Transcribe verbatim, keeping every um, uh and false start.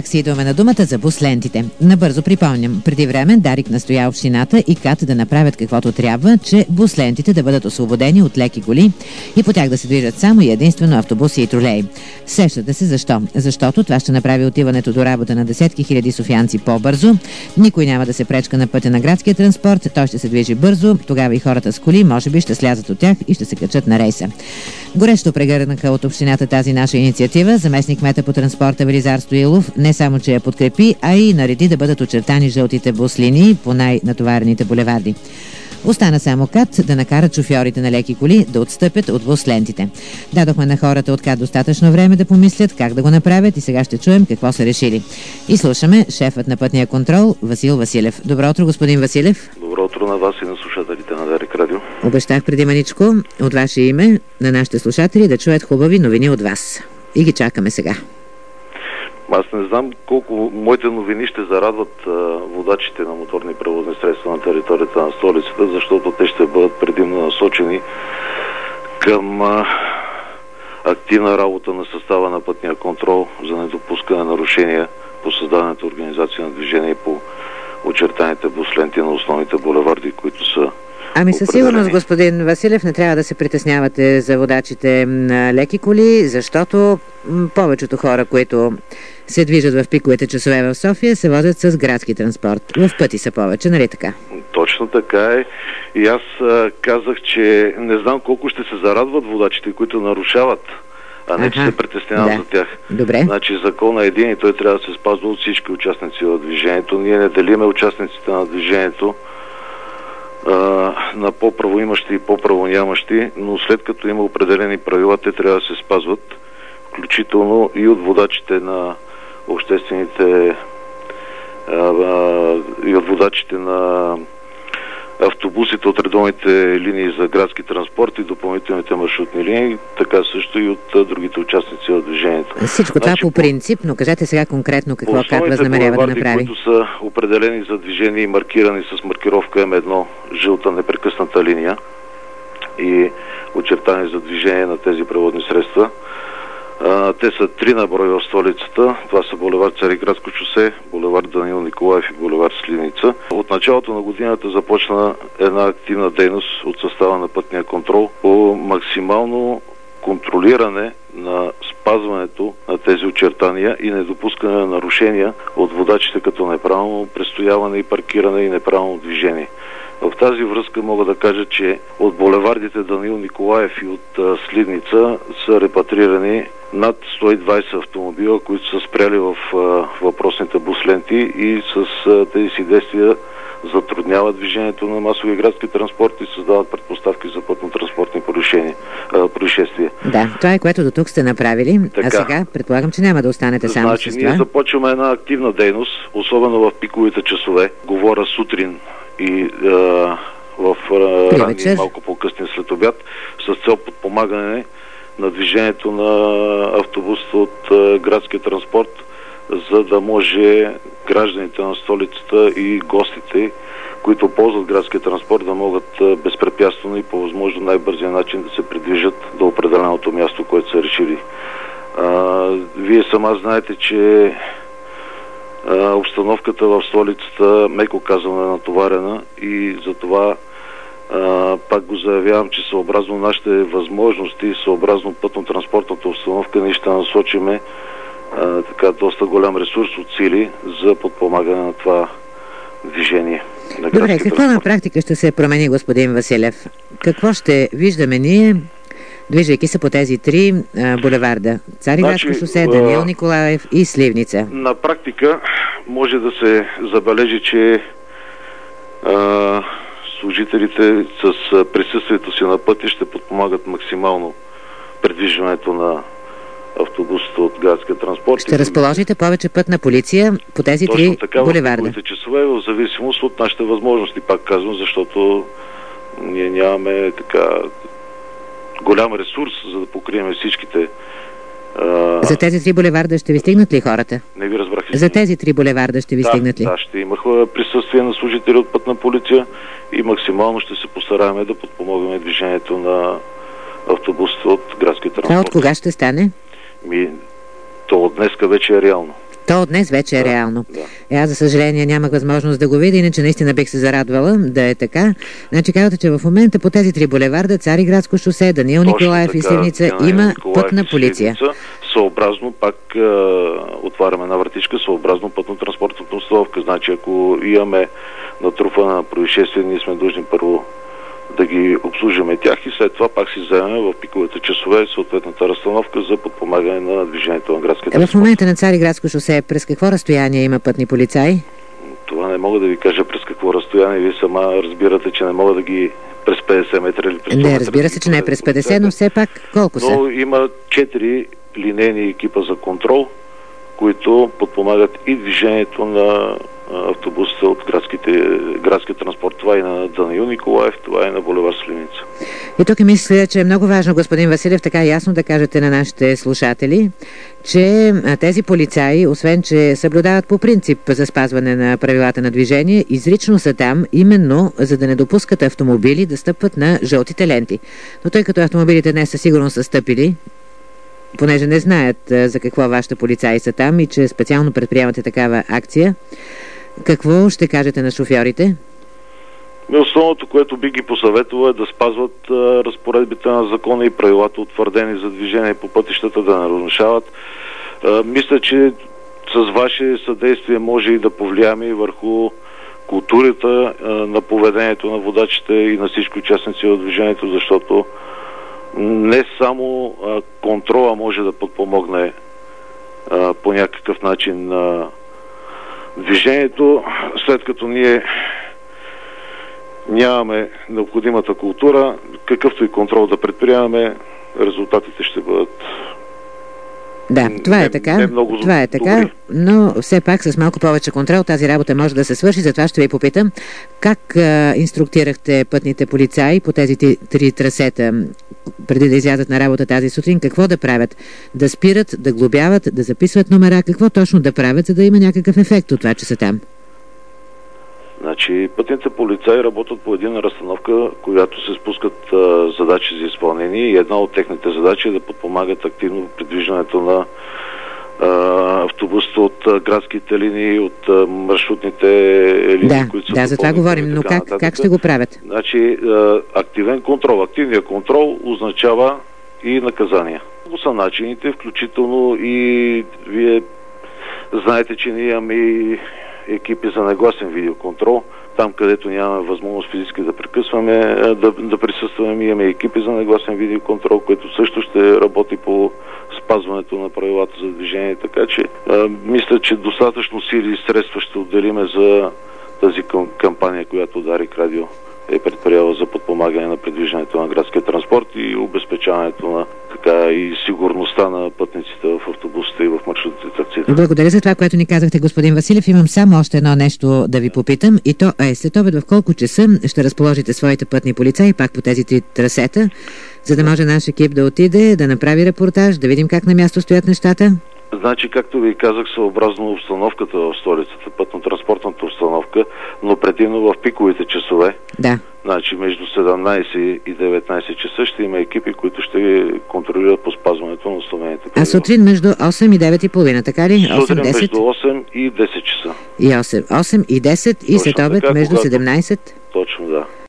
си идваме на думата за бус лентите. Набързо припомням, преди време Дарик настоя общината и КАТ да направят каквото трябва, че бус лентите да бъдат освободени от леки коли и по тях да се движат само и единствено автобуси и тролеи. Сещате се защо? Защото това ще направи отиването до работа на десетки хиляди софиянци по-бързо. Никой няма да се пречка на пътя на градския транспорт, той ще се движи бързо, тогава и хората с коли може би ще слязат от тях и ще се качат на рейса. Горещо прегърнаха от общината тази наша инициатива. Заместник кмета по транспорта Велизар Стоилов не само, че я подкрепи, а и нареди да бъдат очертани жълтите бус линии по най-натоварените булеварди. Остана само КАТ да накарат шофьорите на леки коли да отстъпят от бус лентите. Дадохме на хората от КАТ достатъчно време да помислят как да го направят и сега ще чуем какво са решили. И слушаме шефът на пътния контрол Васил Василев. Добро утро, господин Василев. Добро утро на вас и на слушателите на Дарик Радио. Обещах преди маничко от ваше име на нашите слушатели да чуят хубави новини от вас. И ги чакаме сега. Аз не знам колко моите новини ще зарадват а, водачите на моторни превозни средства на територията на столицата, защото те ще бъдат предимно насочени към а, активна работа на състава на пътния контрол за недопускане на нарушения по създадената организация на движение по очертаните бус ленти на основните булеварди, които са Ами със сигурност, господин Василев, не трябва да се притеснявате за водачите на леки коли, защото повечето хора, които се движат в пиковите часове в София, се возят с градски транспорт. В пъти са повече, нали така? Точно така е. И аз а, казах, че не знам колко ще се зарадват водачите, които нарушават, а не, че се притесняват да. за тях. Добре. Значи закон е един и той трябва да се спазва от всички участници в движението. Ние не делиме участниците на движението на по-правоимащи и по-правонямащи, но след като има определени правила, те трябва да се спазват, включително и от водачите на обществените а, а, и от водачите на автобусите от редовните линии за градски транспорт и допълнителните маршрутни линии, така също и от а, другите участници в движението. Всичко това значи, по принцип, но кажете сега конкретно какво как възнамерява да направи. Които са определени за движение и маркирани с маркировка М едно, жълта непрекъсната линия и очертани за движение на тези превозни средства. А, те са три на брой в столицата. Това са булевард Цариградско шосе, булевард Даниил Николаев и булевард Сливница. От началото на годината започна една активна дейност от състава на пътния контрол по максимално контролиране на спазването на тези очертания и недопускане на нарушения от водачите като неправилно престояване и паркиране и неправилно движение. В тази връзка мога да кажа, че от булевардите Даниил Николаев и от а, Сливница са репатрирани над сто и двайсет автомобила, които са спряли в а, въпросните бус ленти и с а, тези си действия затрудняват движението на масови градски транспорт и създават предпоставки за пътно-транспортни происшествия. Да, това е което до тук сте направили, така, а сега предполагам, че няма да останете само значи, с това. Ние започваме една активна дейност, особено в пиковите часове. Говоря сутрин и а, в а, ранни, малко по-късни след обяд, с цел подпомагане на движението на автобусите от а, градския транспорт, за да може гражданите на столицата и гостите, които ползват градския транспорт, да могат а, безпрепятствено и по възможно най-бързия начин да се придвижат до определеното място, което са решили. А, вие сама знаете, че Uh, обстановката в столицата, меко казано, е натоварена и затова uh, пак го заявявам, че съобразно нашите възможности, съобразно пътно-транспортната обстановка, ние ще насочиме uh, така доста голям ресурс от сили за подпомагане на това движение. На Добре, какво транспорт. На практика ще се промени, господин Василев? Какво ще виждаме ние, движейки се по тези три а, булеварда? Цариградско значи, шосе, Даниил Николаев и Сливница. На практика може да се забележи, че а, служителите с присъствието си на пътя ще подпомагат максимално предвижването на автобусите от градския транспорт. Ще разположите повече пътна полиция по тези точно три така, булеварда. В часове, в зависимост от нашите възможности, пак казвам, защото ние нямаме така голям ресурс, за да покрием всичките. А... За тези три булеварда ще ви стигнат ли хората? Не ви разбрах. За тези три булеварда ще ви да, стигнат ли? Да, ще имах присъствие на служители от пътна полиция и максимално ще се постараем да подпомогнем движението на автобусите от градски транспорт. Това от кога ще стане? Ми, то от днеска вече е реално. То от днес вече е да, реално. Да. Е, аз, за съжаление, нямах възможност да го видя, иначе наистина бих се зарадвала да е така. Значи казвате, че в момента по тези три булеварда, Цариградско шосе, Даниил Точно Николаев така, и Сливница, Даниил има Николаев пътна полиция. Сливница, съобразно, пак е, отваряме една вратичка, съобразно пътно-транспортната установка. Значи, ако имаме натрупване на происшествие, ние сме длъжни първо да ги обслужваме тях и след това пак си вземем в пиковите часове съответната разстановка за подпомагане на движението на градския транспорт. В момента на Цариградско шосе през какво разстояние има пътни полицаи? Това не мога да ви кажа през какво разстояние. Вие сама разбирате, че не мога да ги през петдесет метра или през сто метра. Не, разбира се, че не е през петдесет, но все пак колко са? Но има четири линейни екипа за контрол, които подпомагат и движението на автобусите от градския транспорт. Това е на Даниил Николаев, това е на булевар Сливница. И тук мисля, че е много важно, господин Василев, така ясно да кажете на нашите слушатели, че тези полицаи, освен че съблюдават по принцип за спазване на правилата на движение, изрично са там именно за да не допускат автомобили да стъпват на жълтите ленти. Но тъй като автомобилите днес със сигурност са стъпили, понеже не знаят за какво вашите полицаи са там и че специално предприемате такава акция, какво ще кажете на шофьорите? Основното, което би ги посъветвало е да спазват а, разпоредбите на закона и правилата, утвърдени за движение по пътищата, да не нарушават. А, мисля, че с ваше съдействие може и да повлияме и върху културата а, на поведението на водачите и на всички участници в движението, защото не само а, контрола може да подпомогне а, по някакъв начин а, движението, след като ние нямаме необходимата култура, какъвто и контрол да предприемаме, резултатите ще бъдат Да, това не, е така, не много това е така, добри. но все пак с малко повече контрол тази работа може да се свърши, затова ще ви попитам как а, инструктирахте пътните полицаи по тези три, три трасета преди да излязат на работа тази сутрин, какво да правят? Да спират, да глобяват, да записват номера, какво точно да правят, за да има някакъв ефект от това, че са там? Значи, пътните полицаи работят по една разстановка, която се спускат а, задачи за изпълнение и една от техните задачи е да подпомагат активно придвижването на а, автобусите от а, градските линии, от а, маршрутните линии, да, които са да, за това говорим, но как, как ще го правят? Значи, а, активен контрол. Активният контрол означава и наказания. Това са начините, включително и вие знаете, че ние имаме и екипи за негласен видеоконтрол. Там, където нямаме възможност физически да прекъсваме, да, да присъстваме, имаме екипи за негласен видеоконтрол, който също ще работи по спазването на правилата за движение. Така че, а, мисля, че достатъчно сили и средства ще отделиме за тази кампания, която Дарик Радио е предприела за подпомагане на предвиждането на градския транспорт и обезпечаването на така и сигурността на пътниците в автобусите и в маршрутните таксита. Благодаря за това, което ни казахте, господин Василев. Имам само още едно нещо да ви попитам и то е след обед в колко часа ще разположите своите пътни полицаи пак по тези три трасета, за да може наш екип да отиде, да направи репортаж, да видим как на място стоят нещата? Значи, както ви казах, съобразно обстановката в столицата, пътно-транспортната обстановка, но предимно в пиковите часове. Да. Значи, между седемнайсет и деветнайсет часа ще има екипи, които ще контролират по спазването на установените правила. А сутрин между осем и девет и половина, така ли? Сутрин между осем и десет часа. И осем. осем и десет и след обед между седемнайсет. Точно, да.